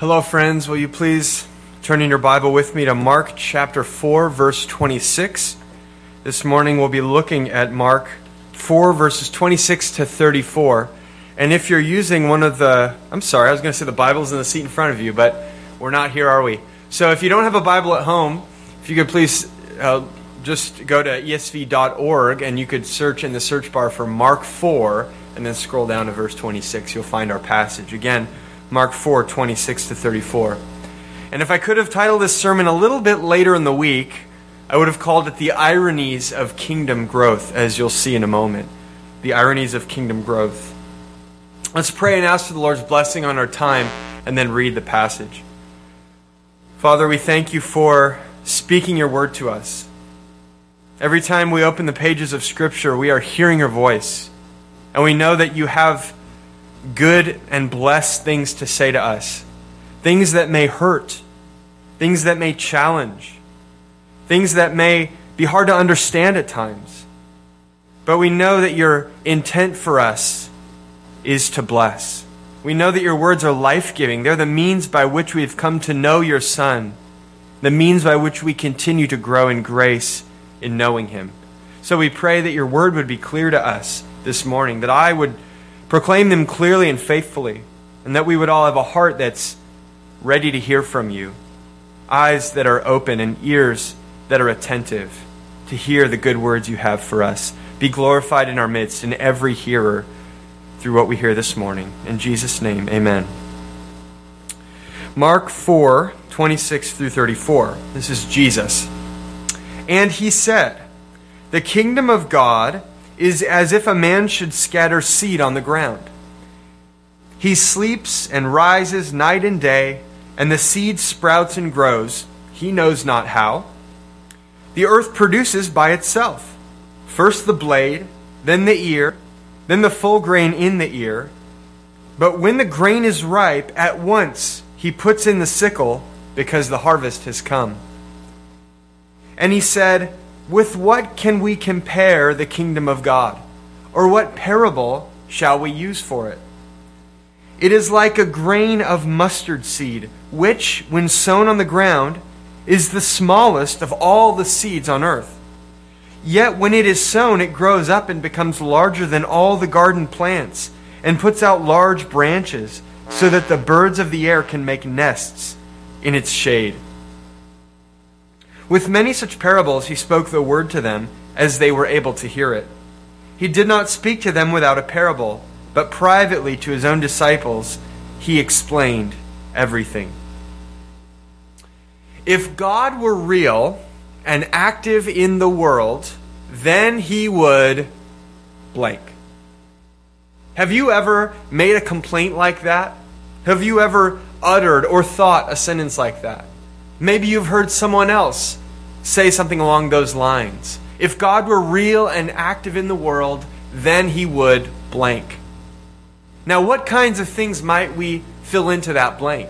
Hello, friends. Will you please turn in your Bible with me to Mark chapter 4, verse 26. This morning we'll be looking at Mark 4, verses 26 to 34. And if you're using one of the... I was going to say the Bible's in the seat in front of you, but we're not here, are we? So if you don't have a Bible at home, if you could please just go to esv.org and you could search in the search bar for Mark 4 and then scroll down to verse 26. You'll find our passage. Again, Mark 4, 26 to 34. And if I could have titled this sermon a little bit later in the week, I would have called it The Ironies of Kingdom Growth, as you'll see in a moment. The Ironies of Kingdom Growth. Let's pray and ask for the Lord's blessing on our time and then read the passage. Father, we thank you for speaking your word to us. Every time we open the pages of Scripture, we are hearing your voice. And we know that you have good and blessed things to say to us. Things that may hurt. Things that may challenge. Things that may be hard to understand at times. But we know that your intent for us is to bless. We know that your words are life-giving. They're the means by which we've come to know your Son. The means by which we continue to grow in grace in knowing him. So we pray that your word would be clear to us this morning, that I would proclaim them clearly and faithfully, and that we would all have a heart that's ready to hear from you, eyes that are open and ears that are attentive to hear the good words you have for us. Be glorified in our midst, in every hearer, through what we hear this morning. In Jesus' name, amen. Mark 4, 26 through 34. This is Jesus. And he said, "The kingdom of God is as if a man should scatter seed on the ground. He sleeps and rises night and day, and the seed sprouts and grows, he knows not how. The earth produces by itself, first the blade, then the ear, then the full grain in the ear. But when the grain is ripe, at once he puts in the sickle, because the harvest has come." And he said, "With what can we compare the kingdom of God? Or what parable shall we use for it? It is like a grain of mustard seed, which, when sown on the ground, is the smallest of all the seeds on earth. Yet when it is sown, it grows up and becomes larger than all the garden plants, and puts out large branches, so that the birds of the air can make nests in its shade." With many such parables he spoke the word to them, as they were able to hear it. He did not speak to them without a parable, but privately to his own disciples he explained everything. If God were real and active in the world, then he would blank. Have you ever made a complaint like that? Have you ever uttered or thought a sentence like that? Maybe you've heard someone else say something along those lines. If God were real and active in the world, then he would blank. Now, what kinds of things might we fill into that blank?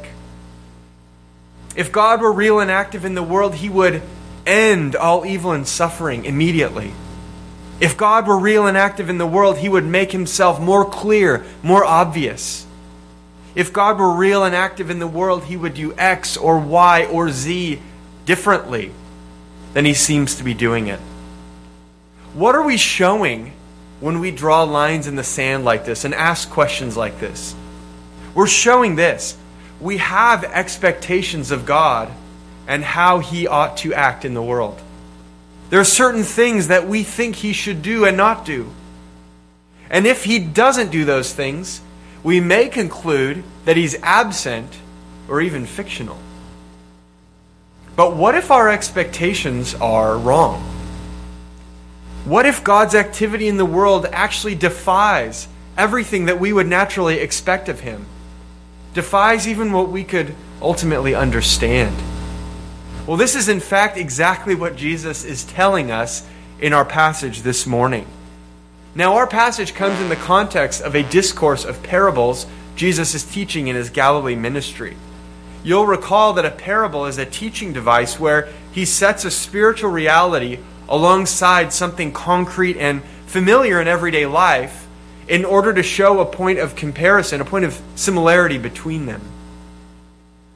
If God were real and active in the world, he would end all evil and suffering immediately. If God were real and active in the world, he would make himself more clear, more obvious. If God were real and active in the world, he would do X or Y or Z differently than he seems to be doing it. What are we showing when we draw lines in the sand like this and ask questions like this? We're showing this. We have expectations of God and how he ought to act in the world. There are certain things that we think he should do and not do. And if he doesn't do those things, we may conclude that he's absent or even fictional. But what if our expectations are wrong? What if God's activity in the world actually defies everything that we would naturally expect of him? Defies even what we could ultimately understand? Well, this is in fact exactly what Jesus is telling us in our passage this morning. Now, our passage comes in the context of a discourse of parables Jesus is teaching in his Galilee ministry. You'll recall that a parable is a teaching device where he sets a spiritual reality alongside something concrete and familiar in everyday life in order to show a point of comparison, a point of similarity between them.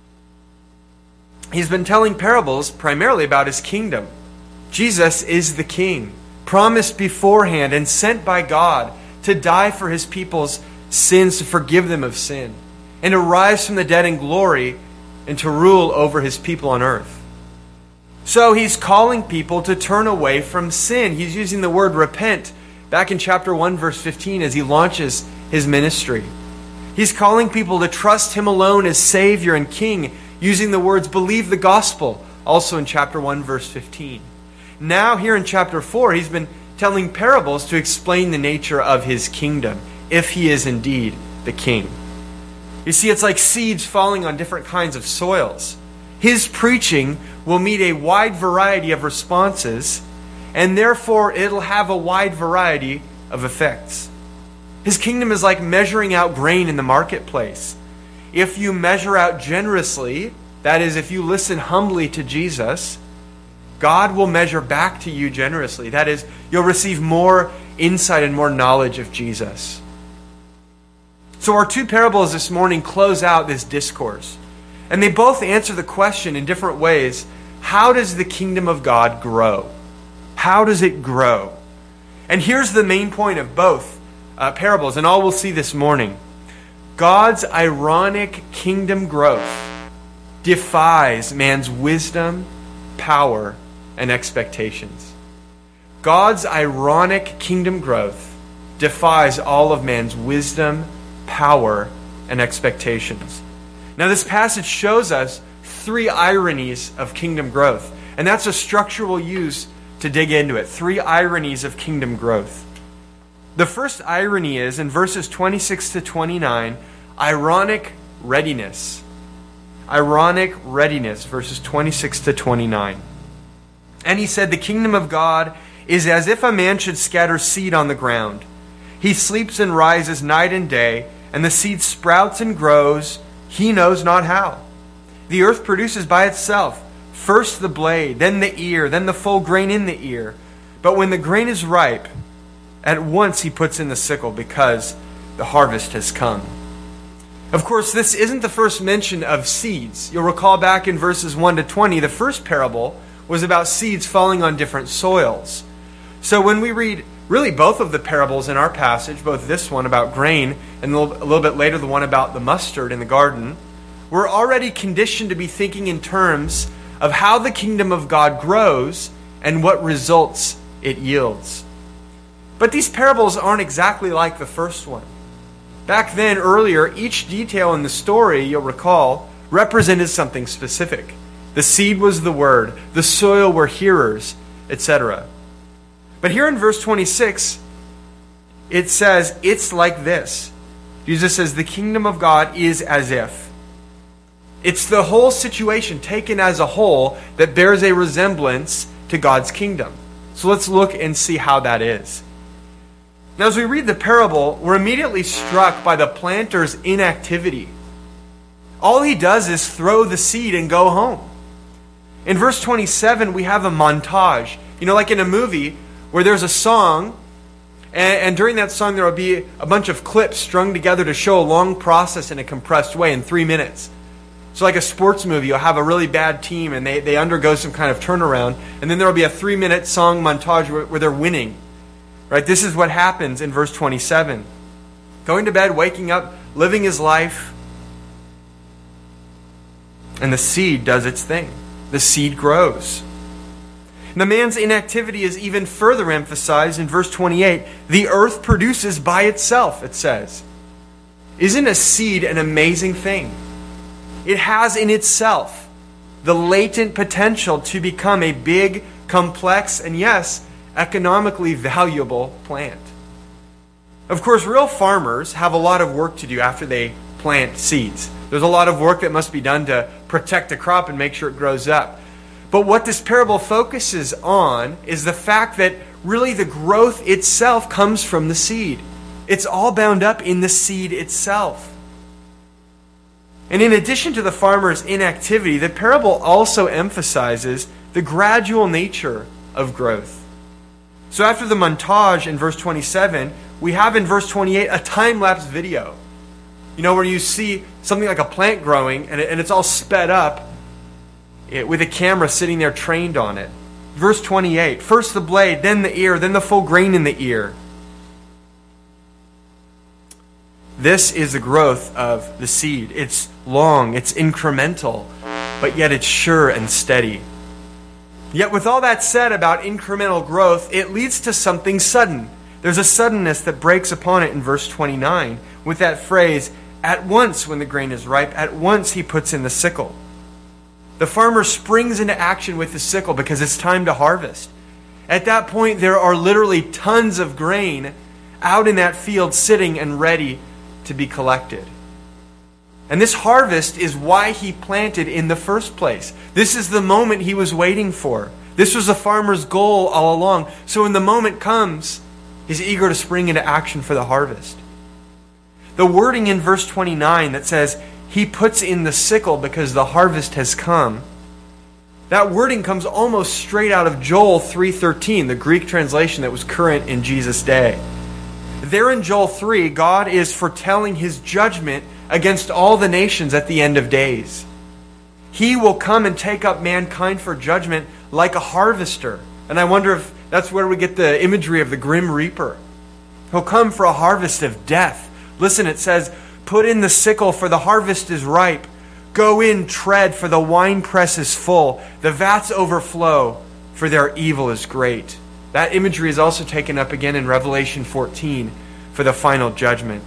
he's been telling parables primarily about his kingdom. Jesus is the king, promised beforehand and sent by God to die for his people's sins, to forgive them of sin, and to rise from the dead in glory and to rule over his people on earth. So he's calling people to turn away from sin. He's using the word repent back in chapter 1, verse 15 as he launches his ministry. He's calling people to trust him alone as Savior and King, using the words believe the gospel, also in chapter 1, verse 15. Now here in chapter 4, he's been telling parables to explain the nature of his kingdom, if he is indeed the king. You see, it's like seeds falling on different kinds of soils. His preaching will meet a wide variety of responses, and therefore it'll have a wide variety of effects. His kingdom is like measuring out grain in the marketplace. If you measure out generously, that is, if you listen humbly to Jesus, God will measure back to you generously. That is, you'll receive more insight and more knowledge of Jesus. So our two parables this morning close out this discourse. And they both answer the question in different ways. How does the kingdom of God grow? How does it grow? And here's the main point of both parables, and all we'll see this morning. God's ironic kingdom growth defies man's wisdom, power, and expectations. God's ironic kingdom growth defies all of man's wisdom, power, and expectations. Now, this passage shows us three ironies of kingdom growth, and that's a structure we'll use to dig into it. Three ironies of kingdom growth. The first irony is in verses 26 to 29, ironic readiness. Ironic readiness, verses 26 to 29. And he said, the kingdom of God is as if a man should scatter seed on the ground. He sleeps and rises night and day, and the seed sprouts and grows, he knows not how. The earth produces by itself, first the blade, then the ear, then the full grain in the ear. But when the grain is ripe, at once he puts in the sickle, because the harvest has come. Of course, this isn't the first mention of seeds. You'll recall back in verses 1 to 20, the first parable was about seeds falling on different soils. So when we read really both of the parables in our passage, both this one about grain and a little bit later the one about the mustard in the garden, we're already conditioned to be thinking in terms of how the kingdom of God grows and what results it yields. But these parables aren't exactly like the first one. Back then, earlier, each detail in the story, you'll recall, represented something specific. The seed was the word, the soil were hearers, etc. But here in verse 26, it says, it's like this. Jesus says, the kingdom of God is as if. It's the whole situation taken as a whole that bears a resemblance to God's kingdom. So let's look and see how that is. Now, as we read the parable, we're immediately struck by the planter's inactivity. All he does is throw the seed and go home. In verse 27, we have a montage. You know, like in a movie where there's a song, and during that song there will be a bunch of clips strung together to show a long process in a compressed way in 3 minutes. So like a sports movie, you'll have a really bad team and they undergo some kind of turnaround, and then there will be a 3-minute song montage where they're winning. Right? This is what happens in verse 27. Going to bed, waking up, living his life, and the seed does its thing. The seed grows. The man's inactivity is even further emphasized in verse 28. The earth produces by itself, it says. Isn't a seed an amazing thing? It has in itself the latent potential to become a big, complex, and yes, economically valuable plant. Of course, real farmers have a lot of work to do after they plant seeds. There's a lot of work that must be done to protect the crop and make sure it grows up. But what this parable focuses on is the fact that really the growth itself comes from the seed. It's all bound up in the seed itself. And in addition to the farmer's inactivity, the parable also emphasizes the gradual nature of growth. So after the montage in verse 27, we have in verse 28 a time-lapse video. You know, where you see something like a plant growing and it's all sped up. with a camera sitting there trained on it. Verse 28, first the blade, then the ear, then the full grain in the ear. This is the growth of the seed. It's long, it's incremental, but yet it's sure and steady. Yet with all that said about incremental growth, it leads to something sudden. There's a suddenness that breaks upon it in verse 29 with that phrase, at once when the grain is ripe, at once he puts in the sickle. The farmer springs into action with the sickle because it's time to harvest. At that point, there are literally tons of grain out in that field sitting and ready to be collected. And this harvest is why he planted in the first place. This is the moment he was waiting for. This was the farmer's goal all along. So when the moment comes, he's eager to spring into action for the harvest. The wording in verse 29 that says, he puts in the sickle because the harvest has come. That wording comes almost straight out of Joel 3:13, the Greek translation that was current in Jesus' day. There in Joel 3, God is foretelling his judgment against all the nations at the end of days. He will come and take up mankind for judgment like a harvester. And I wonder if that's where we get the imagery of the grim reaper. He'll come for a harvest of death. Listen, it says, put in the sickle, for the harvest is ripe. Go in, tread, for the winepress is full. The vats overflow, for their evil is great. That imagery is also taken up again in Revelation 14 for the final judgment.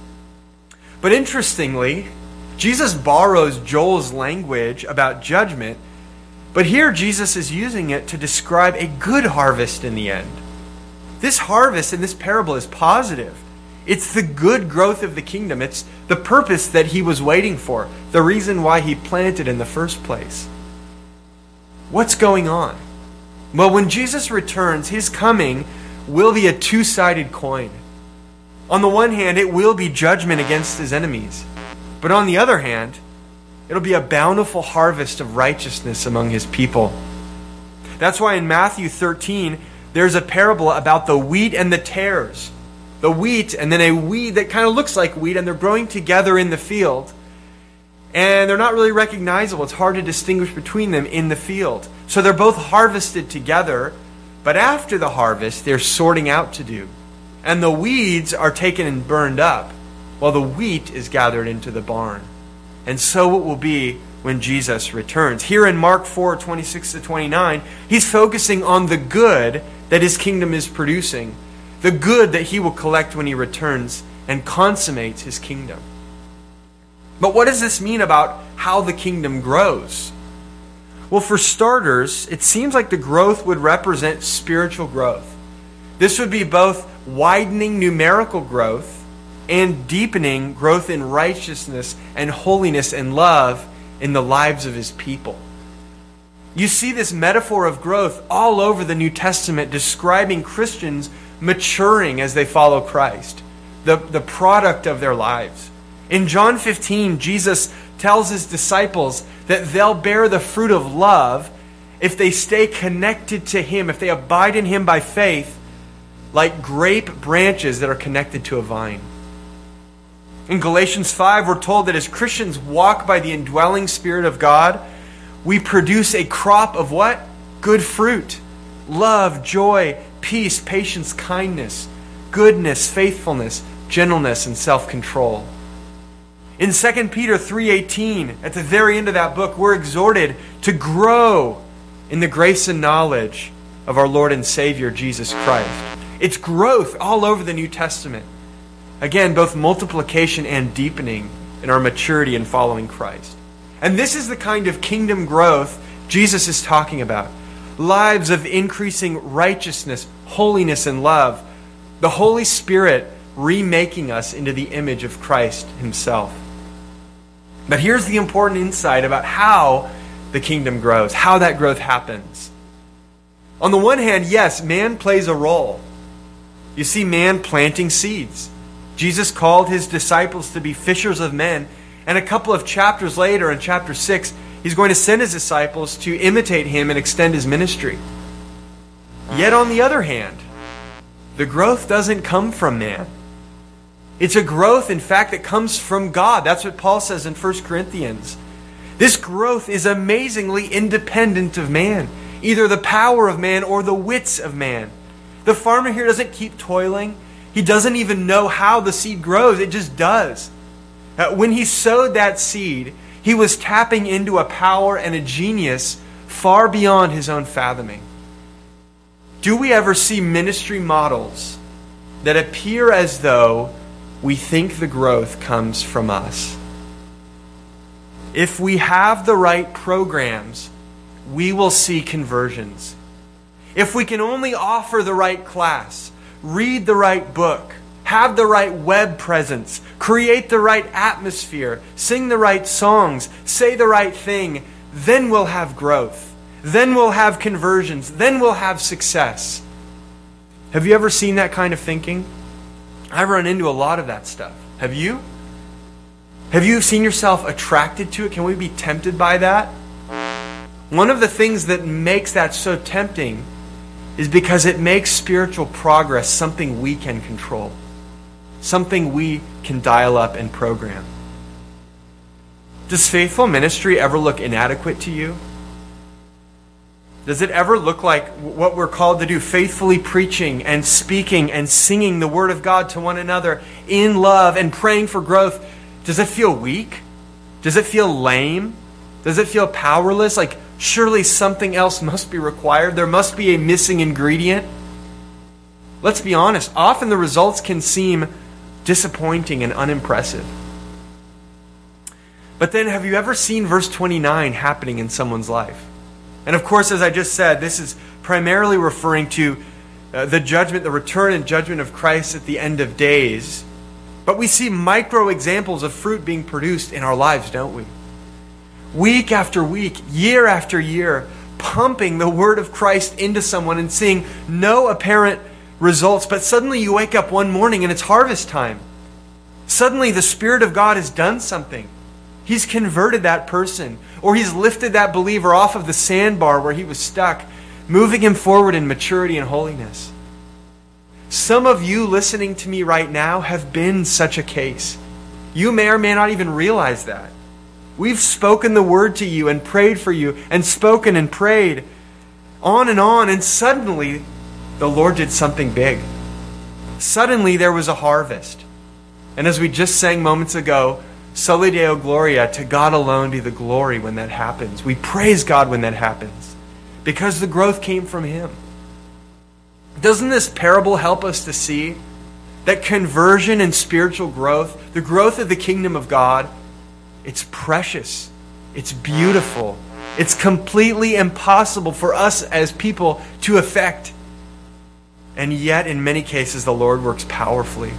But interestingly, Jesus borrows Joel's language about judgment, but here Jesus is using it to describe a good harvest in the end. This harvest in this parable is positive. It's the good growth of the kingdom. It's the purpose that he was waiting for, the reason why he planted in the first place. What's going on? Well, when Jesus returns, his coming will be a two-sided coin. On the one hand, it will be judgment against his enemies. But on the other hand, it'll be a bountiful harvest of righteousness among his people. That's why in Matthew 13, there's a parable about the wheat and the tares. The wheat and then a weed that kind of looks like wheat, and they're growing together in the field. And they're not really recognizable. It's hard to distinguish between them in the field. So they're both harvested together, but after the harvest, there's sorting out to do. And the weeds are taken and burned up, while the wheat is gathered into the barn. And so it will be when Jesus returns. Here in Mark 4:26-29, he's focusing on the good that his kingdom is producing, the good that he will collect when he returns and consummates his kingdom. But what does this mean about how the kingdom grows? Well, for starters, it seems like the growth would represent spiritual growth. This would be both widening numerical growth and deepening growth in righteousness and holiness and love in the lives of his people. You see this metaphor of growth all over the New Testament, describing Christians maturing as they follow Christ, the product of their lives. In John 15, Jesus tells his disciples that they'll bear the fruit of love if they stay connected to him, if they abide in him by faith, like grape branches that are connected to a vine. In Galatians 5, we're told that as Christians walk by the indwelling Spirit of God, we produce a crop of what? Good fruit. Love, joy, peace, patience, kindness, goodness, faithfulness, gentleness, and self-control. In 2 Peter 3:18, at the very end of that book, we're exhorted to grow in the grace and knowledge of our Lord and Savior, Jesus Christ. It's growth all over the New Testament. Again, both multiplication and deepening in our maturity in following Christ. And this is the kind of kingdom growth Jesus is talking about. Lives of increasing righteousness, holiness, and love. The Holy Spirit remaking us into the image of Christ himself. But here's the important insight about how the kingdom grows, how that growth happens. On the one hand, yes, man plays a role. You see man planting seeds. Jesus called his disciples to be fishers of men, and a couple of chapters later, in chapter 6, he's going to send his disciples to imitate him and extend his ministry. Yet on the other hand, the growth doesn't come from man. It's a growth, in fact, that comes from God. That's what Paul says in 1 Corinthians. This growth is amazingly independent of man, either the power of man or the wits of man. The farmer here doesn't keep toiling. He doesn't even know how the seed grows. It just does. When he sowed that seed, he was tapping into a power and a genius far beyond his own fathoming. Do we ever see ministry models that appear as though we think the growth comes from us? If we have the right programs, we will see conversions. If we can only offer the right class, read the right book, have the right web presence, create the right atmosphere, sing the right songs, say the right thing, then we'll have growth. Then we'll have conversions. Then we'll have success. Have you ever seen that kind of thinking? I've run into a lot of that stuff. Have you? Have you seen yourself attracted to it? Can we be tempted by that? One of the things that makes that so tempting is because it makes spiritual progress something we can control, something we can dial up and program. Does faithful ministry ever look inadequate to you? Does it ever look like what we're called to do, faithfully preaching and speaking and singing the Word of God to one another in love and praying for growth? Does it feel weak? Does it feel lame? Does it feel powerless? Like surely something else must be required. There must be a missing ingredient. Let's be honest. Often the results can seem disappointing and unimpressive. But then have you ever seen verse 29 happening in someone's life? And of course, as I just said, this is primarily referring to the judgment, the return and judgment of Christ at the end of days. But we see micro examples of fruit being produced in our lives, don't we? Week after week, year after year, pumping the word of Christ into someone and seeing no apparent results. But suddenly you wake up one morning and it's harvest time. Suddenly the Spirit of God has done something. He's converted that person, or He's lifted that believer off of the sandbar where he was stuck, moving him forward in maturity and holiness. Some of you listening to me right now have been such a case. You may or may not even realize that. We've spoken the word to you and prayed for you and spoken and prayed on, and suddenly the Lord did something big. Suddenly there was a harvest. And as we just sang moments ago, Soli Deo Gloria, to God alone be the glory when that happens. We praise God when that happens because the growth came from Him. Doesn't this parable help us to see that conversion and spiritual growth, the growth of the kingdom of God, it's precious, it's beautiful, it's completely impossible for us as people to effect. And yet, in many cases, the Lord works powerfully.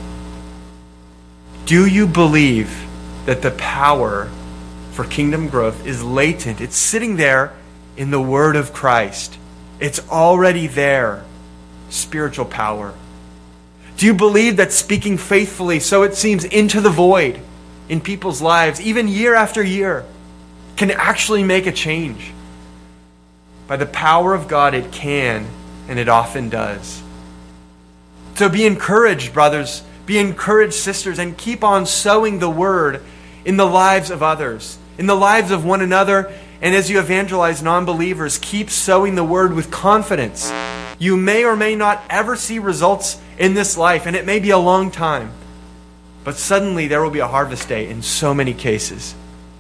Do you believe that the power for kingdom growth is latent? It's sitting there in the Word of Christ. It's already there. Spiritual power. Do you believe that speaking faithfully, so it seems, into the void in people's lives, even year after year, can actually make a change? By the power of God, it can, and it often does. So be encouraged, brothers. Be encouraged, sisters, and keep on sowing the word in the lives of others, in the lives of one another. And as you evangelize non-believers, keep sowing the word with confidence. You may or may not ever see results in this life, and it may be a long time. But suddenly there will be a harvest day in so many cases.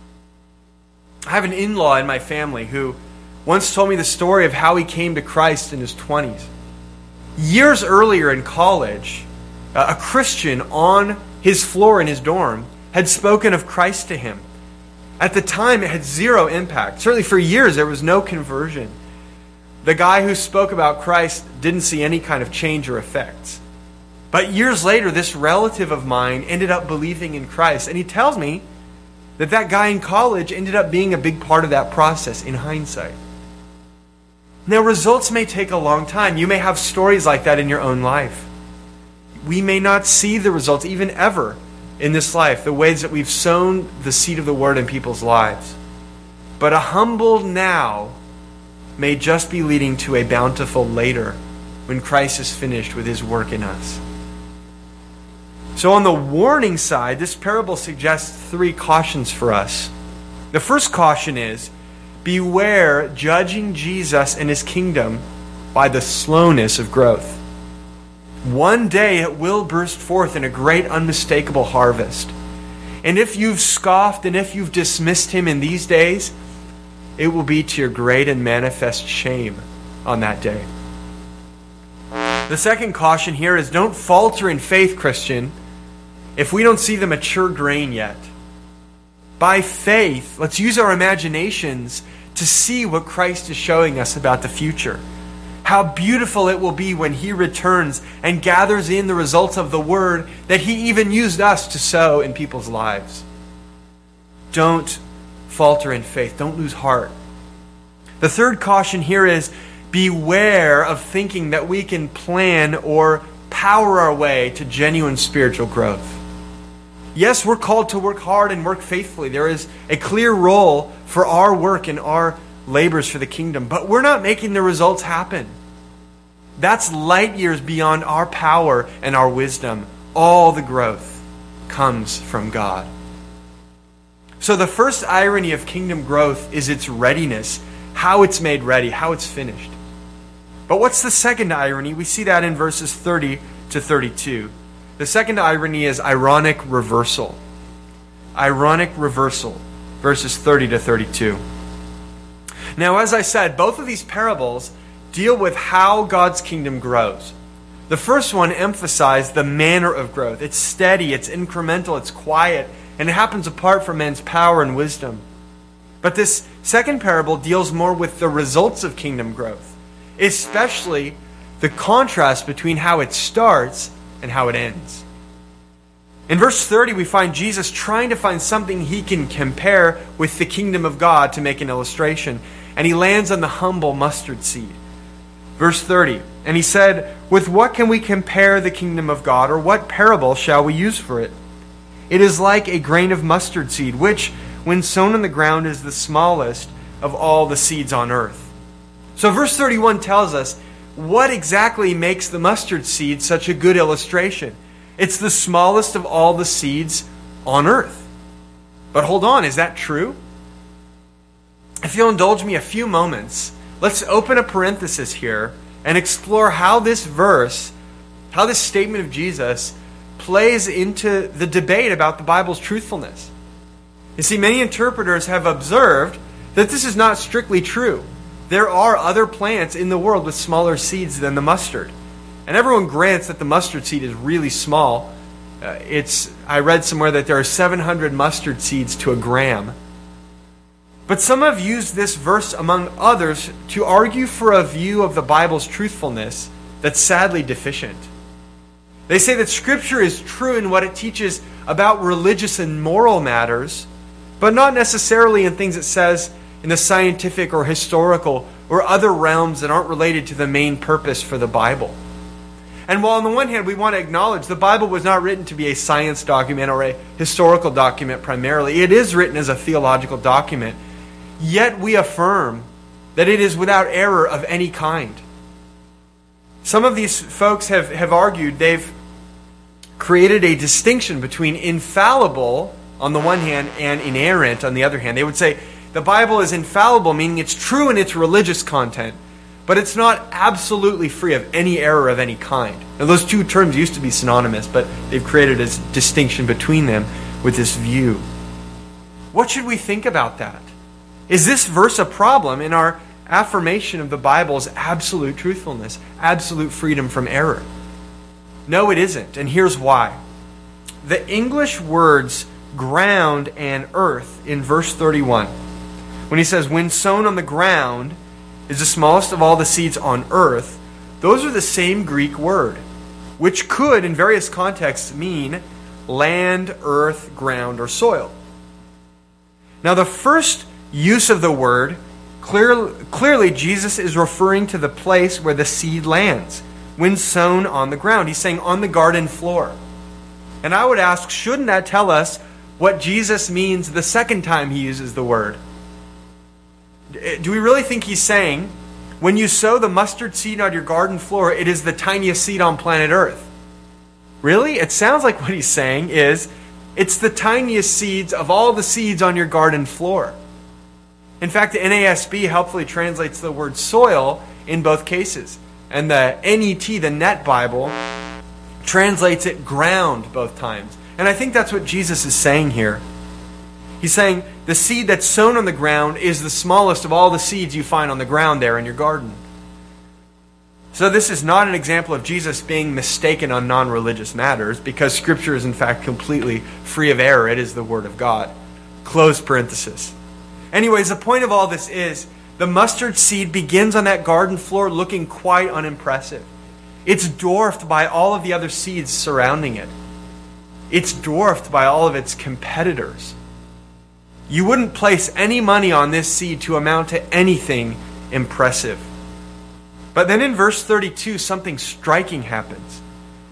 I have an in-law in my family who once told me the story of how he came to Christ in his 20s. Years earlier in college, a Christian on his floor in his dorm had spoken of Christ to him. At the time, it had zero impact. Certainly for years, there was no conversion. The guy who spoke about Christ didn't see any kind of change or effects. But years later, this relative of mine ended up believing in Christ. And he tells me that that guy in college ended up being a big part of that process in hindsight. Now, results may take a long time. You may have stories like that in your own life. We may not see the results even ever in this life, the ways that we've sown the seed of the word in people's lives. But a humble now may just be leading to a bountiful later when Christ is finished with His work in us. So on the warning side, this parable suggests three cautions for us. The first caution is, beware judging Jesus and his kingdom by the slowness of growth. One day it will burst forth in a great unmistakable harvest. And if you've scoffed and if you've dismissed him in these days, it will be to your great and manifest shame on that day. The second caution here is, don't falter in faith, Christian, if we don't see the mature grain yet. By faith, let's use our imaginations to see what Christ is showing us about the future. How beautiful it will be when he returns and gathers in the results of the word that he even used us to sow in people's lives. Don't falter in faith. Don't lose heart. The third caution here is, beware of thinking that we can plan or power our way to genuine spiritual growth. Yes, we're called to work hard and work faithfully. There is a clear role for our work and our labors for the kingdom, but we're not making the results happen. That's light years beyond our power and our wisdom. All the growth comes from God. So the first irony of kingdom growth is its readiness, how it's made ready, how it's finished. But what's the second irony? We see that in verses 30 to 32. The second irony is ironic reversal. Ironic reversal, verses 30 to 32. Now, as I said, both of these parables deal with how God's kingdom grows. The first one emphasized the manner of growth. It's steady, it's incremental, it's quiet, and it happens apart from man's power and wisdom. But this second parable deals more with the results of kingdom growth, especially the contrast between how it starts and how it ends. In verse 30, we find Jesus trying to find something he can compare with the kingdom of God to make an illustration, and he lands on the humble mustard seed. Verse 30, and he said, "With what can we compare the kingdom of God, or what parable shall we use for it? It is like a grain of mustard seed, which, when sown on the ground, is the smallest of all the seeds on earth." So verse 31 tells us what exactly makes the mustard seed such a good illustration. It's the smallest of all the seeds on earth. But hold on, is that true? If you'll indulge me a few moments, let's open a parenthesis here and explore how this verse, how this statement of Jesus plays into the debate about the Bible's truthfulness. You see, many interpreters have observed that this is not strictly true. There are other plants in the world with smaller seeds than the mustard. And everyone grants that the mustard seed is really small. I read somewhere that there are 700 mustard seeds to a gram. But some have used this verse, among others, to argue for a view of the Bible's truthfulness that's sadly deficient. They say that Scripture is true in what it teaches about religious and moral matters, but not necessarily in things it says in the scientific or historical or other realms that aren't related to the main purpose for the Bible. And while on the one hand we want to acknowledge the Bible was not written to be a science document or a historical document primarily, it is written as a theological document, yet we affirm that it is without error of any kind. Some of these folks have argued they've created a distinction between infallible on the one hand and inerrant on the other hand. They would say the Bible is infallible, meaning it's true in its religious content, but it's not absolutely free of any error of any kind. Now, those two terms used to be synonymous, but they've created a distinction between them with this view. What should we think about that? Is this verse a problem in our affirmation of the Bible's absolute truthfulness, absolute freedom from error? No, it isn't, and here's why. The English words ground and earth in verse 31, when he says, when sown on the ground is the smallest of all the seeds on earth, those are the same Greek word, which could, in various contexts, mean land, earth, ground, or soil. Now, the first use of the word, clearly Jesus is referring to the place where the seed lands, when sown on the ground. He's saying on the garden floor. And I would ask, shouldn't that tell us what Jesus means the second time he uses the word? Do we really think he's saying, when you sow the mustard seed on your garden floor, it is the tiniest seed on planet Earth? Really? It sounds like what he's saying is, It's the tiniest seeds of all the seeds on your garden floor. In fact, the NASB helpfully translates the word soil in both cases. And the NET, the Net Bible, translates it ground both times. And I think that's what Jesus is saying here. He's saying the seed that's sown on the ground is the smallest of all the seeds you find on the ground there in your garden. So this is not an example of Jesus being mistaken on non-religious matters, because Scripture is in fact completely free of error. It is the Word of God. Close parenthesis. Anyways, the point of all this is the mustard seed begins on that garden floor looking quite unimpressive. It's dwarfed by all of the other seeds surrounding it. It's dwarfed by all of its competitors. You wouldn't place any money on this seed to amount to anything impressive. But then in verse 32, something striking happens.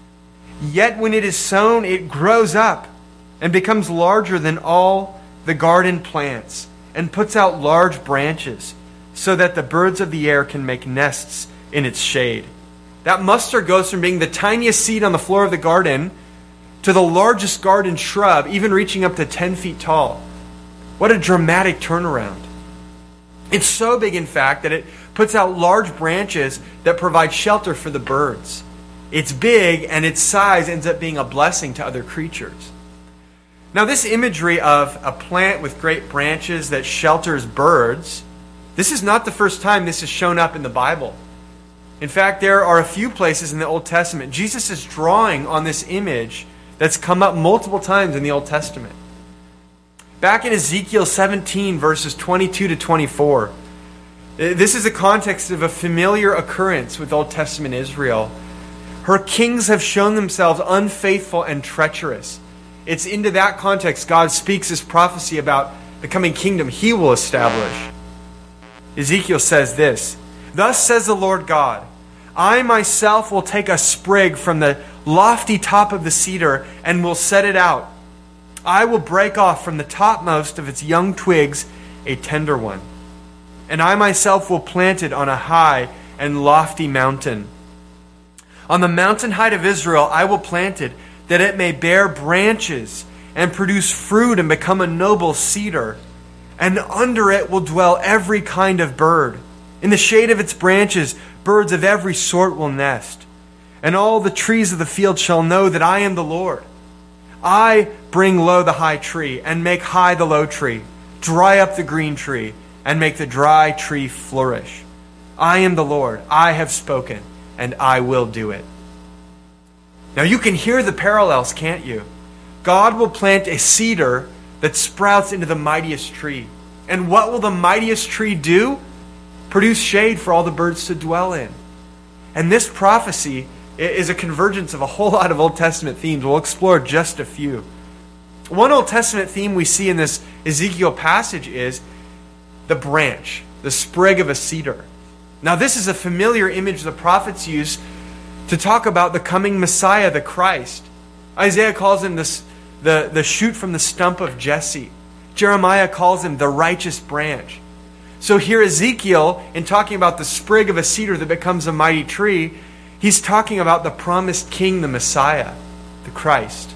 Yet when it is sown, it grows up and becomes larger than all the garden plants and puts out large branches so that the birds of the air can make nests in its shade. That mustard goes from being the tiniest seed on the floor of the garden to the largest garden shrub, even reaching up to 10 feet tall. What a dramatic turnaround. It's so big, in fact, that it puts out large branches that provide shelter for the birds. It's big, and its size ends up being a blessing to other creatures. Now, this imagery of a plant with great branches that shelters birds, this is not the first time this has shown up in the Bible. In fact, there are a few places in the Old Testament. Jesus is drawing on this image that's come up multiple times in the Old Testament. Back in Ezekiel 17, verses 22 to 24, this is the context of a familiar occurrence with Old Testament Israel. Her kings have shown themselves unfaithful and treacherous. It's into that context God speaks this prophecy about the coming kingdom He will establish. Ezekiel says this, "Thus says the Lord God, I myself will take a sprig from the lofty top of the cedar and will set it out. I will break off from the topmost of its young twigs a tender one. And I myself will plant it on a high and lofty mountain. On the mountain height of Israel I will plant it, that it may bear branches and produce fruit and become a noble cedar. And under it will dwell every kind of bird. In the shade of its branches, birds of every sort will nest. And all the trees of the field shall know that I am the Lord. I bring low the high tree and make high the low tree, dry up the green tree and make the dry tree flourish. I am the Lord. I have spoken and I will do it." Now you can hear the parallels, can't you? God will plant a cedar that sprouts into the mightiest tree. And what will the mightiest tree do? Produce shade for all the birds to dwell in. And this prophecy is a convergence of a whole lot of Old Testament themes. We'll explore just a few. One Old Testament theme we see in this Ezekiel passage is the branch, the sprig of a cedar. Now this is a familiar image the prophets use to talk about the coming Messiah, the Christ. Isaiah calls him the shoot from the stump of Jesse. Jeremiah calls him the righteous branch. So here Ezekiel, in talking about the sprig of a cedar that becomes a mighty tree, he's talking about the promised king, the Messiah, the Christ.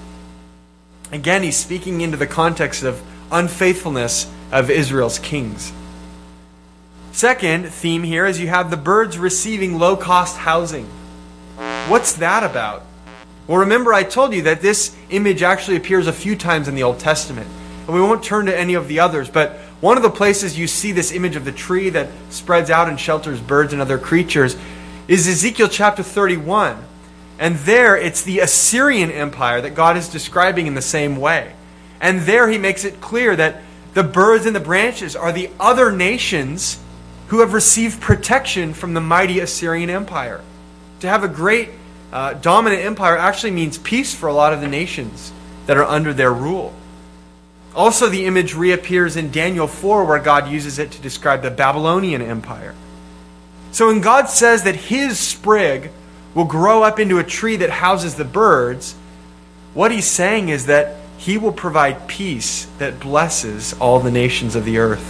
Again, he's speaking into the context of unfaithfulness of Israel's kings. Second theme here is you have the birds receiving low-cost housing. What's that about? Well, remember I told you that this image actually appears a few times in the Old Testament. And we won't turn to any of the others, but one of the places you see this image of the tree that spreads out and shelters birds and other creatures is Ezekiel chapter 31. And there it's the Assyrian Empire that God is describing in the same way. And there he makes it clear that the birds and the branches are the other nations who have received protection from the mighty Assyrian Empire. To have a great dominant empire actually means peace for a lot of the nations that are under their rule. Also, the image reappears in Daniel 4, where God uses it to describe the Babylonian Empire. So when God says that His sprig will grow up into a tree that houses the birds, what He's saying is that He will provide peace that blesses all the nations of the earth.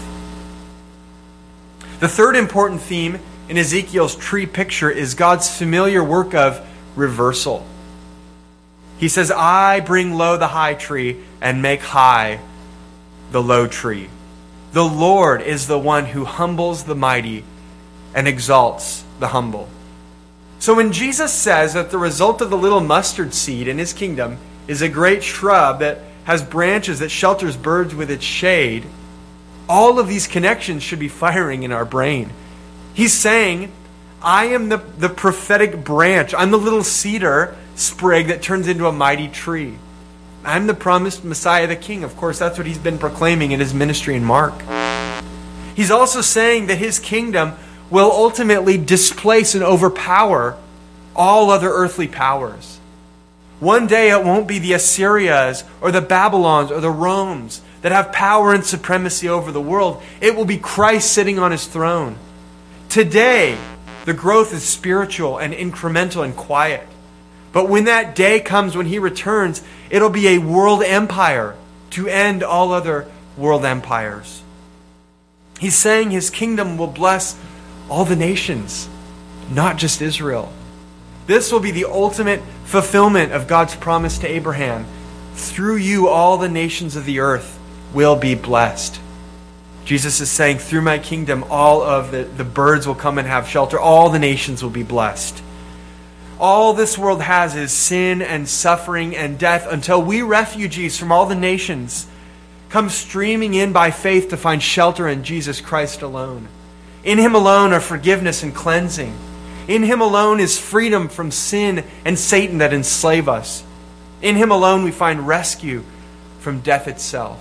The third important theme in Ezekiel's tree picture is God's familiar work of reversal. He says, I bring low the high tree and make high the low tree. The Lord is the one who humbles the mighty and exalts the humble. So when Jesus says that the result of the little mustard seed in his kingdom is a great shrub that has branches that shelters birds with its shade, all of these connections should be firing in our brain. He's saying, I am the prophetic branch. I'm the little cedar sprig that turns into a mighty tree. I'm the promised Messiah, the King. Of course, that's what he's been proclaiming in his ministry in Mark. He's also saying that his kingdom will ultimately displace and overpower all other earthly powers. One day it won't be the Assyrias or the Babylons or the Romes that have power and supremacy over the world. It will be Christ sitting on his throne. Today, the growth is spiritual and incremental and quiet. But when that day comes, when he returns, it'll be a world empire to end all other world empires. He's saying his kingdom will bless all the nations, not just Israel. This will be the ultimate fulfillment of God's promise to Abraham. Through you, all the nations of the earth will be blessed. Jesus is saying, through my kingdom, all of the birds will come and have shelter. All the nations will be blessed. All this world has is sin and suffering and death until we refugees from all the nations come streaming in by faith to find shelter in Jesus Christ alone. In him alone are forgiveness and cleansing. In him alone is freedom from sin and Satan that enslave us. In him alone we find rescue from death itself.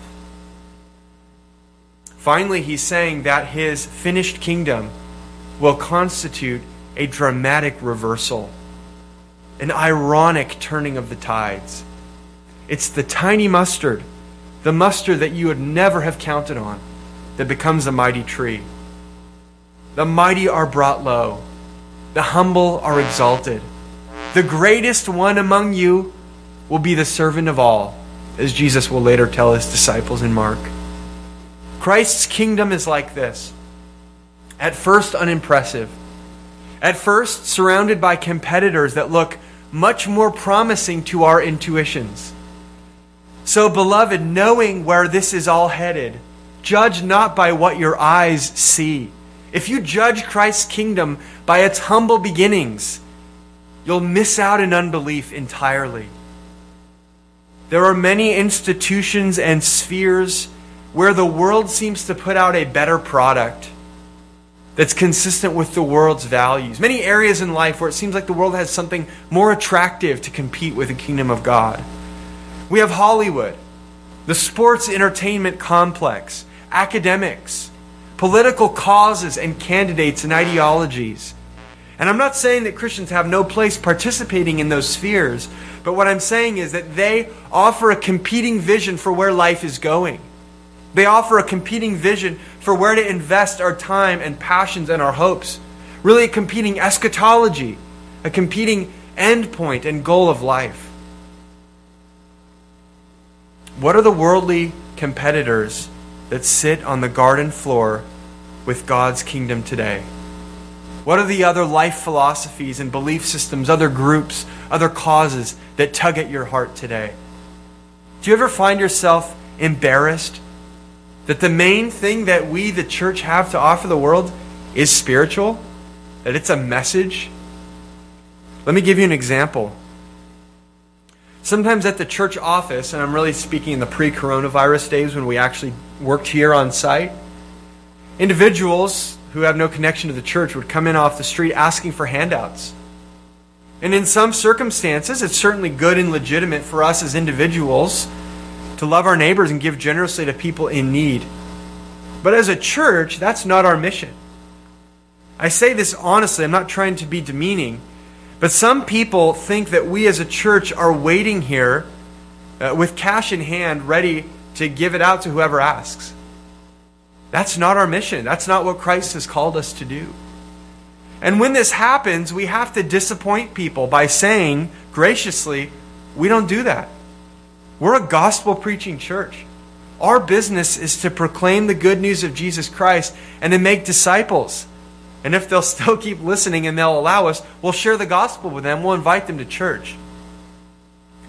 Finally, he's saying that his finished kingdom will constitute a dramatic reversal, an ironic turning of the tides. It's the tiny mustard, the mustard that you would never have counted on, that becomes a mighty tree. The mighty are brought low. The humble are exalted. The greatest one among you will be the servant of all, as Jesus will later tell his disciples in Mark. Christ's kingdom is like this. At first, unimpressive. At first, surrounded by competitors that look much more promising to our intuitions. So, beloved, knowing where this is all headed, judge not by what your eyes see. If you judge Christ's kingdom by its humble beginnings, you'll miss out in unbelief entirely. There are many institutions and spheres where the world seems to put out a better product that's consistent with the world's values. Many areas in life where it seems like the world has something more attractive to compete with the kingdom of God. We have Hollywood, the sports entertainment complex, academics, political causes and candidates and ideologies. And I'm not saying that Christians have no place participating in those spheres, but what I'm saying is that they offer a competing vision for where life is going. They offer a competing vision for where to invest our time and passions and our hopes. Really a competing eschatology, a competing endpoint and goal of life. What are the worldly competitors that sit on the garden floor with God's kingdom today? What are the other life philosophies and belief systems, other groups, other causes that tug at your heart today? Do you ever find yourself embarrassed that the main thing that we, the church, have to offer the world is spiritual? That it's a message? Let me give you an example. Sometimes at the church office, and I'm really speaking in the pre-coronavirus days when we actually worked here on site, individuals who have no connection to the church would come in off the street asking for handouts. And in some circumstances, it's certainly good and legitimate for us as individuals to love our neighbors and give generously to people in need. But as a church, that's not our mission. I say this honestly, I'm not trying to be demeaning, but some people think that we as a church are waiting here with cash in hand, ready to give it out to whoever asks. That's not our mission. That's not what Christ has called us to do. And when this happens, we have to disappoint people by saying graciously, we don't do that. We're a gospel-preaching church. Our business is to proclaim the good news of Jesus Christ and to make disciples. And if they'll still keep listening and they'll allow us, we'll share the gospel with them. We'll invite them to church.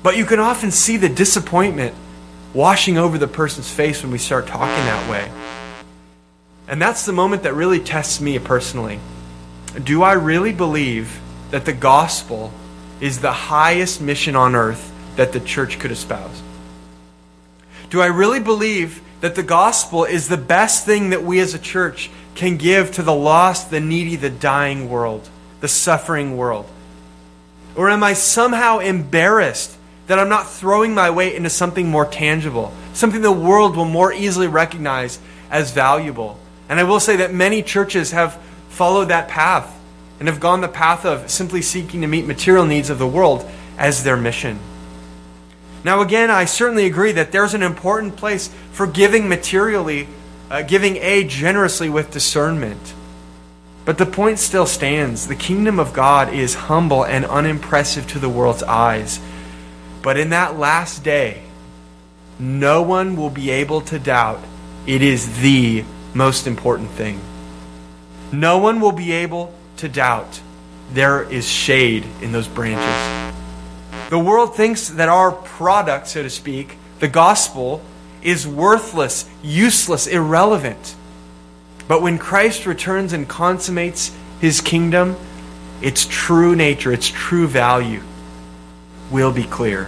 But you can often see the disappointment washing over the person's face when we start talking that way. And that's the moment that really tests me personally. Do I really believe that the gospel is the highest mission on earth that the church could espouse? Do I really believe that the gospel is the best thing that we as a church can give to the lost, the needy, the dying world, the suffering world? Or am I somehow embarrassed that I'm not throwing my weight into something more tangible, something the world will more easily recognize as valuable? And I will say that many churches have followed that path and have gone the path of simply seeking to meet material needs of the world as their mission. Now again, I certainly agree that there's an important place for giving materially, giving aid generously with discernment. But the point still stands. The kingdom of God is humble and unimpressive to the world's eyes. But in that last day, no one will be able to doubt it is the most important thing. No one will be able to doubt there is shade in those branches. The world thinks that our product, so to speak, the gospel, is worthless, useless, irrelevant. But when Christ returns and consummates his kingdom, its true nature, its true value will be clear.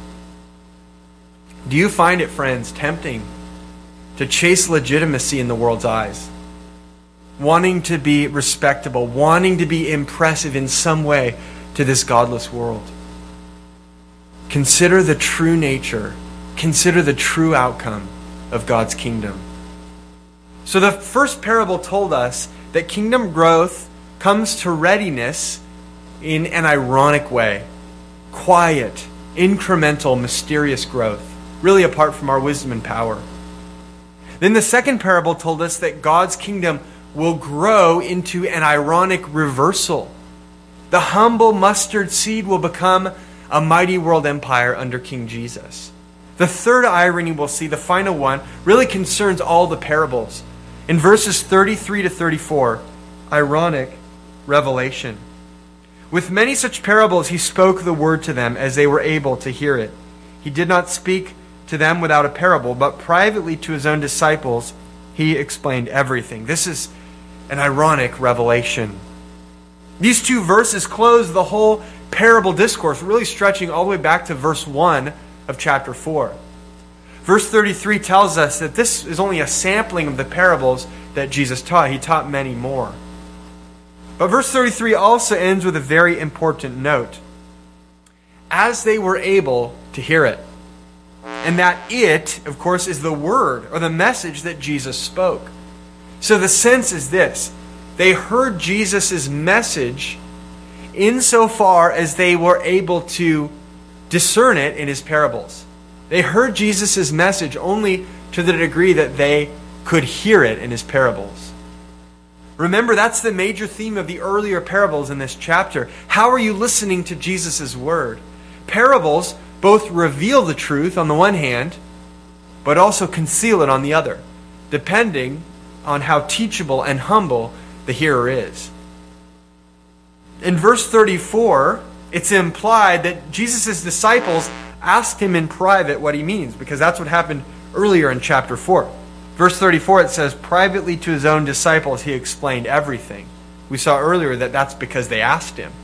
Do you find it, friends, tempting to chase legitimacy in the world's eyes? Wanting to be respectable, wanting to be impressive in some way to this godless world? Consider the true nature, consider the true outcome of God's kingdom. So the first parable told us that kingdom growth comes to readiness in an ironic way. Quiet, incremental, mysterious growth, really apart from our wisdom and power. Then the second parable told us that God's kingdom will grow into an ironic reversal. The humble mustard seed will become a mighty world empire under King Jesus. The third irony we'll see, the final one, really concerns all the parables. In verses 33 to 34, ironic revelation. With many such parables he spoke the word to them as they were able to hear it. He did not speak to them without a parable, but privately to his own disciples he explained everything. This is an ironic revelation. These two verses close the whole parable discourse, really stretching all the way back to verse 1 of chapter 4. Verse 33 tells us that this is only a sampling of the parables that Jesus taught. He taught many more. But verse 33 also ends with a very important note. As they were able to hear it. And that it, of course, is the word or the message that Jesus spoke. So the sense is this. They heard Jesus' message insofar as they were able to discern it in his parables. They heard Jesus' message only to the degree that they could hear it in his parables. Remember, that's the major theme of the earlier parables in this chapter. How are you listening to Jesus' word? Parables both reveal the truth on the one hand, but also conceal it on the other, depending on how teachable and humble the hearer is. In verse 34, it's implied that Jesus' disciples asked him in private what he means, because that's what happened earlier in chapter 4. Verse 34, it says, privately to his own disciples he explained everything. We saw earlier that that's because they asked him.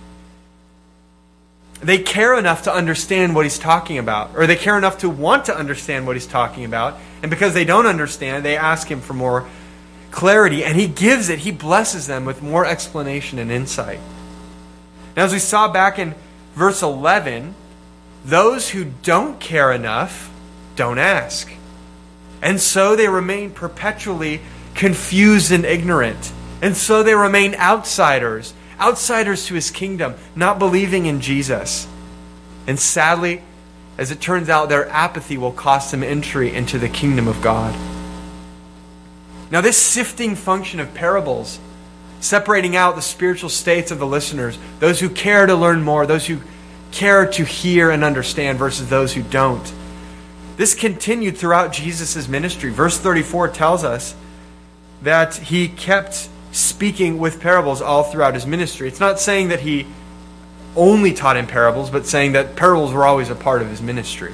They care enough to understand what he's talking about, or they care enough to want to understand what he's talking about, and because they don't understand, they ask him for more clarity, and he gives it. He blesses them with more explanation and insight. Now, as we saw back in verse 11, those who don't care enough don't ask. And so they remain perpetually confused and ignorant. And so they remain outsiders to his kingdom, not believing in Jesus. And sadly, as it turns out, their apathy will cost them entry into the kingdom of God. Now, this sifting function of parables, separating out the spiritual states of the listeners, those who care to learn more, those who care to hear and understand versus those who don't. This continued throughout Jesus' ministry. Verse 34 tells us that he kept speaking with parables all throughout his ministry. It's not saying that he only taught in parables, but saying that parables were always a part of his ministry.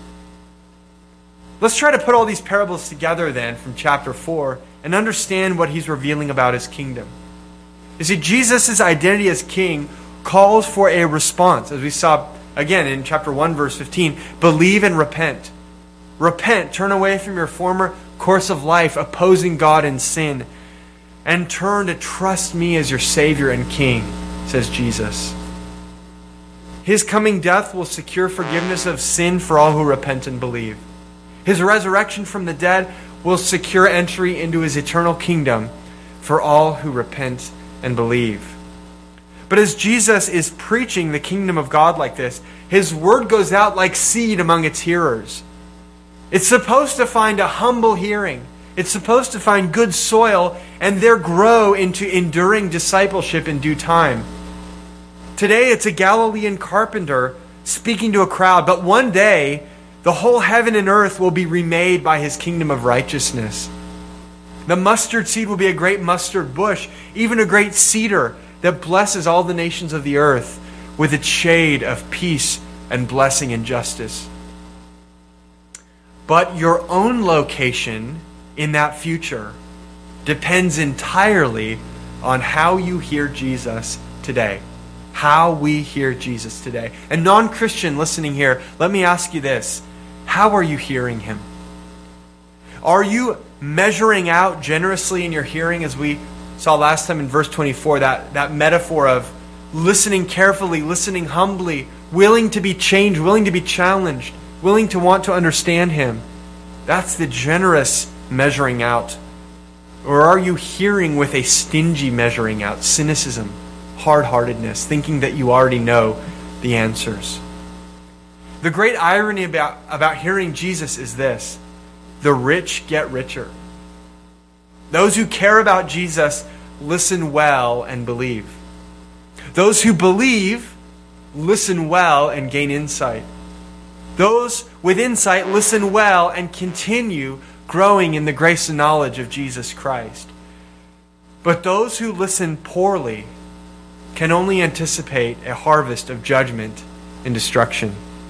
Let's try to put all these parables together then from chapter 4 and understand what he's revealing about his kingdom. You see, Jesus' identity as king calls for a response, as we saw again in chapter 1, verse 15. Believe and repent. Repent, turn away from your former course of life, opposing God in sin, and turn to trust me as your Savior and King, says Jesus. His coming death will secure forgiveness of sin for all who repent and believe. His resurrection from the dead will secure entry into his eternal kingdom for all who repent and believe. But as Jesus is preaching the kingdom of God like this, his word goes out like seed among its hearers. It's supposed to find a humble hearing. It's supposed to find good soil and there grow into enduring discipleship in due time. Today it's a Galilean carpenter speaking to a crowd, but one day the whole heaven and earth will be remade by his kingdom of righteousness. The mustard seed will be a great mustard bush, even a great cedar that blesses all the nations of the earth with its shade of peace and blessing and justice. But your own location in that future depends entirely on how you hear Jesus today. How we hear Jesus today. And non-Christian listening here, let me ask you this. How are you hearing him? Are you measuring out generously in your hearing, as we saw last time in verse 24, that metaphor of listening carefully, listening humbly, willing to be changed, willing to be challenged, willing to want to understand him? That's the generous measuring out. Or are you hearing with a stingy measuring out, cynicism, hard-heartedness, thinking that you already know the answers? The great irony about hearing Jesus is this: the rich get richer. Those who care about Jesus listen well and believe. Those who believe listen well and gain insight. Those with insight listen well and continue growing in the grace and knowledge of Jesus Christ. But those who listen poorly can only anticipate a harvest of judgment and destruction.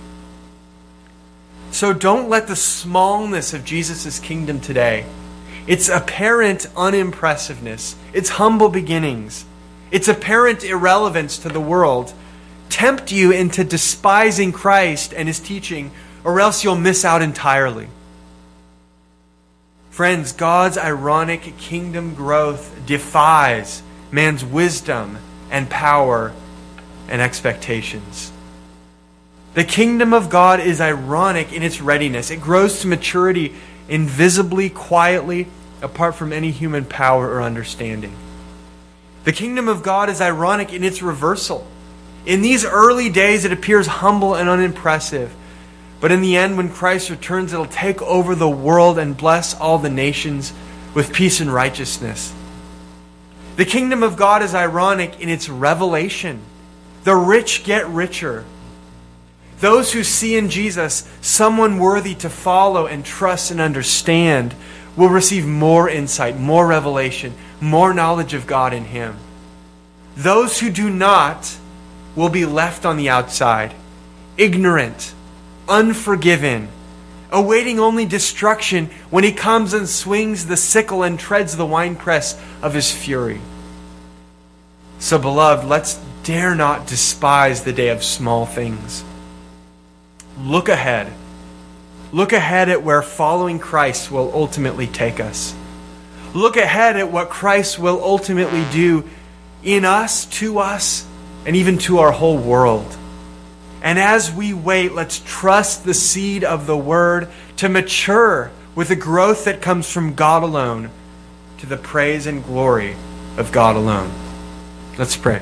So don't let the smallness of Jesus' kingdom today, its apparent unimpressiveness, its humble beginnings, its apparent irrelevance to the world, tempt you into despising Christ and his teaching, or else you'll miss out entirely. Friends, God's ironic kingdom growth defies man's wisdom and power and expectations. The kingdom of God is ironic in its readiness. It grows to maturity invisibly, quietly, apart from any human power or understanding. The kingdom of God is ironic in its reversal. In these early days, it appears humble and unimpressive. But in the end, when Christ returns, it'll take over the world and bless all the nations with peace and righteousness. The kingdom of God is ironic in its revelation. The rich get richer. Those who see in Jesus someone worthy to follow and trust and understand will receive more insight, more revelation, more knowledge of God in him. Those who do not will be left on the outside, ignorant, unforgiven, awaiting only destruction when he comes and swings the sickle and treads the winepress of his fury. So, beloved, let's dare not despise the day of small things. Look ahead. Look ahead at where following Christ will ultimately take us. Look ahead at what Christ will ultimately do in us, and even to our whole world. And as we wait, let's trust the seed of the Word to mature with the growth that comes from God alone, to the praise and glory of God alone. Let's pray.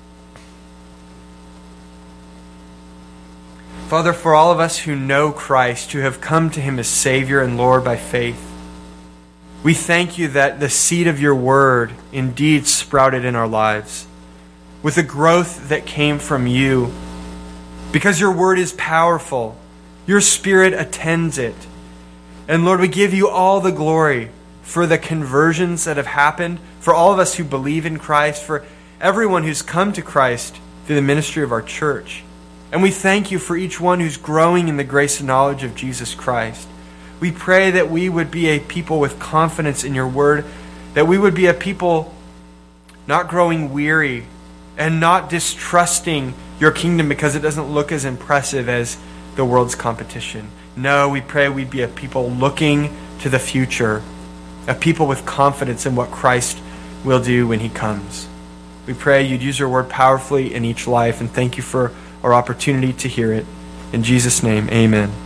Father, for all of us who know Christ, who have come to him as Savior and Lord by faith, we thank you that the seed of your word indeed sprouted in our lives, with the growth that came from you. Because your word is powerful, your Spirit attends it. And Lord, we give you all the glory for the conversions that have happened, for all of us who believe in Christ, for everyone who's come to Christ through the ministry of our church. And we thank you for each one who's growing in the grace and knowledge of Jesus Christ. We pray that we would be a people with confidence in your word, that we would be a people not growing weary and not distrusting your kingdom because it doesn't look as impressive as the world's competition. No, we pray we'd be a people looking to the future, a people with confidence in what Christ will do when he comes. We pray you'd use your word powerfully in each life, and thank you for our opportunity to hear it. In Jesus' name, amen.